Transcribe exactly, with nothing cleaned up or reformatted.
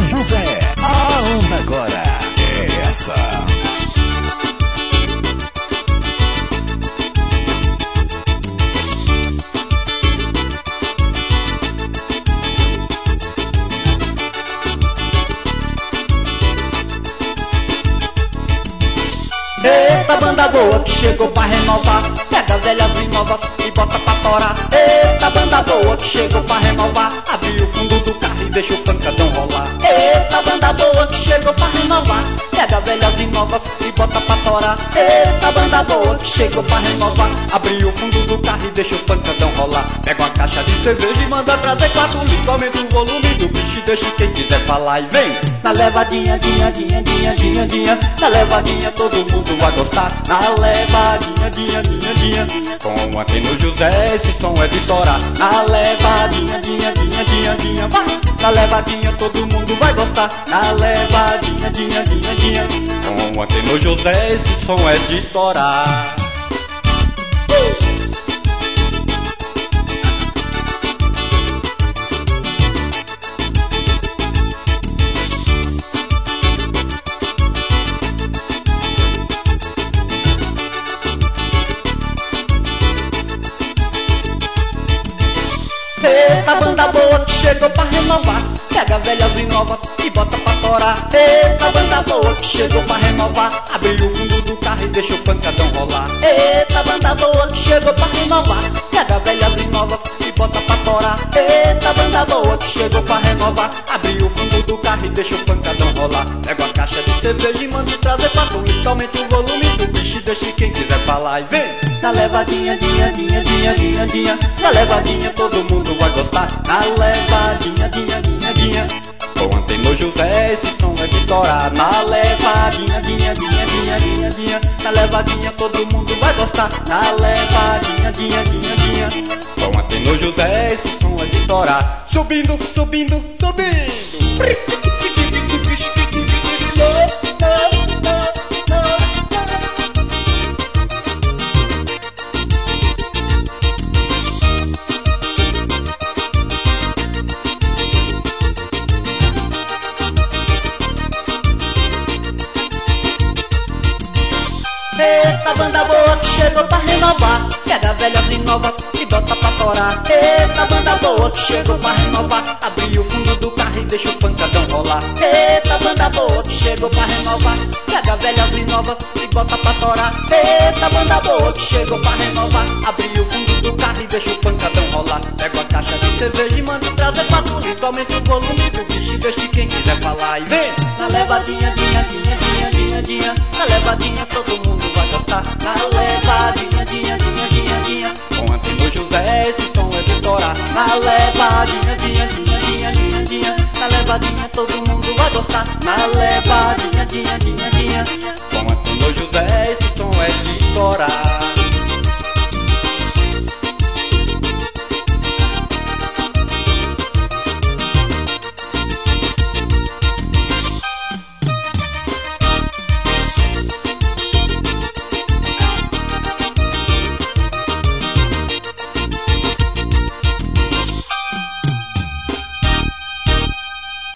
José. A onda agora é essa. Eita, banda boa que chegou pra renovar. Pega velhas e novas e bota pra torar. Eita, banda boa que chegou pra renovar. Abre o fundo do carro e deixa o pancadão rolar. Eita, banda boa que chegou pra renovar. Pega velhas e novas e bota pra torar. Eita, banda boa que chegou pra renovar. Abre o fundo do carro e deixa o pancadão rolar. Pega uma caixa de cerveja e manda trazer quatro litros. Aumenta o volume do bicho e deixa quem quiser falar e vem. Na levadinha, dinha, dinha, dinha, dinha, dinha. Na levadinha todo mundo vai gostar. Na levadinha, dinha, dinha, dinha. Com aqui no José esse som é de torar. Na levadinha, dinha, dinha, dinha, dinha. Vai. Na levadinha todo mundo vai gostar. Na levadinha, dinha, dinha, dinha. Com aqui no José esse som é de torar. uh! Eita, banda boa que chegou pra renovar. Pega velhas e novas e bota pra torar. Eita, banda boa que chegou pra renovar. Abre o fundo do carro e deixa o pancadão rolar. Eita, banda boa que chegou pra renovar. Pega velhas e novas e bota pra torar. Eita, banda boa que chegou pra renovar. Abre o fundo do carro e deixa o pancadão rolar. Pega uma caixa de cerveja e manda trazer quatro litros. Aumenta o volume do bicho e deixa quem quiser falar e vem. Na levadinha, dinha, dinha, dinha, dinha, dinha. Na levadinha todo mundo vai gostar. Na levadinha, dinha, dinha, dinha. Com Antenor José esse som é de torar. Na levadinha, dinha, dinha, dinha, dinha, dinha. Na levadinha todo mundo vai gostar. Na levadinha, dinha, dinha, dinha. Com Antenor José esse som é de torar. Subindo, subindo, subindo. Eita, banda boa que chegou pra renovar. Pega velhas e novas e bota pra torar. Eita, banda boa que chegou pra renovar. Abre o fundo do carro e deixa o pancadão rolar. Eita, banda boa que chegou pra renovar. Pega velhas e novas e bota pra torar. Eita, banda boa que chegou pra renovar. Abre o fundo do carro e deixa o pancadão rolar. Pega a caixa de cerveja e manda trazer quatro litros. Aumenta o volume do bicho e deixa quem quiser falar e vem. Na levadinha, dinha, dinha, dinha, dinha, dinha. Na levadinha todo mundo vai gostar. Na levadinha, dinha, dinha, dinha, dinha. Com Antenor José esse som é de torar. Na levadinha, dinha, dinha, dinha, dinha, dinha. Na levadinha todo mundo vai gostar. Na levadinha, dinha, dinha, dinha.